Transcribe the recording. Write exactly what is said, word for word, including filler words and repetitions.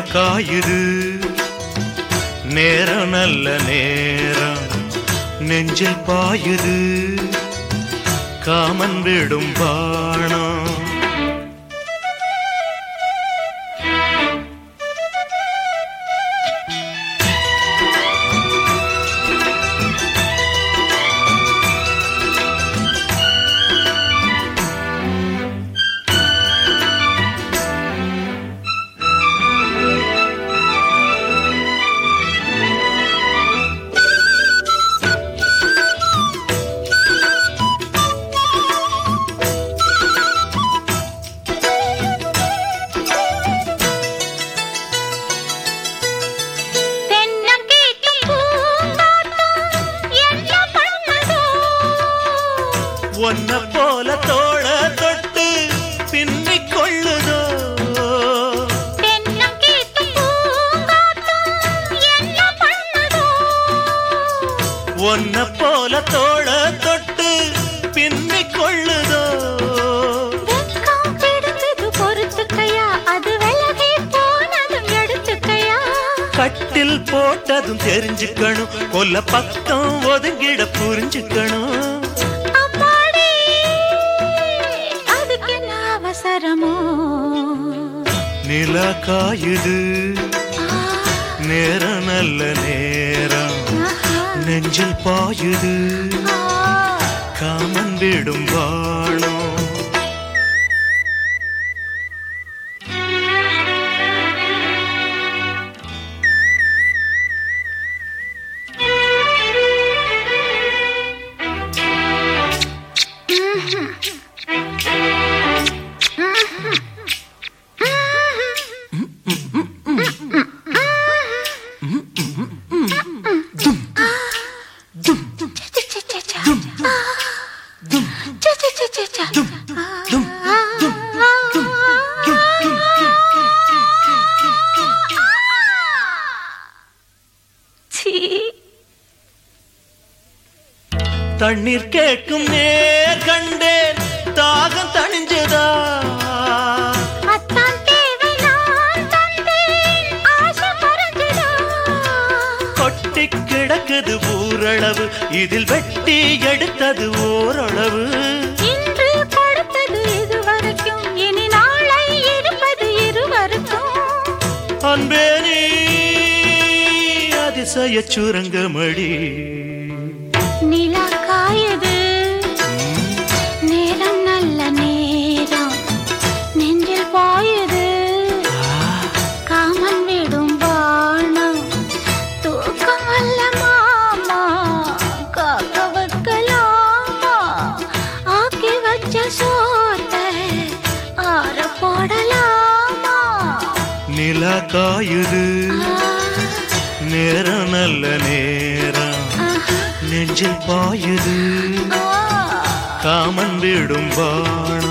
காயுது நேரம் நல்ல நேரம் நெஞ்சில் பாயுது காமன் விடும் பாணம் ஒன்ன போல தோள தொட்டு பின்னிக் கொள்ளுதோ ஒன்ன போல தோள தொட்டு பின்னிக் கொள்ளுதோ கட்டில் போட்டதும் தெரிஞ்சுக்கணும் கொல்ல பக்கம் ஒதுங்கிட புரிஞ்சுக்கணும் நிலா காயுது நேரம் நல்ல நேரம் நெஞ்சில் பாயுது காமன் விடும் வாணம் தண்ணீர் கேட்கும் நேர் கண்டேன் தாகம் தணிஞ்சதா கொட்டி கிடக்குது ஊரளவு இதில் வெட்டி எடுத்தது ஓரளவு இன்று கொடுத்தது இதுவரைக்கும் இனி நாளை இருப்பது இருவருக்கும் அன்பே நீ அதிசய சுரங்கமடி நிலா காயுது நேரம் நல்ல நேரம் நெஞ்சில் பாயுது காமன் விடும் வாணம் தூக்கம் அல்ல மாமா காக்க வைக்கலாமா ஆக்கி வச்ச சோத்தை ஆற போடலாமா நிலா காயுது நேரம் நல்ல நேரம் நெஞ்சில் பாயுது காமன் விடும் வாணம்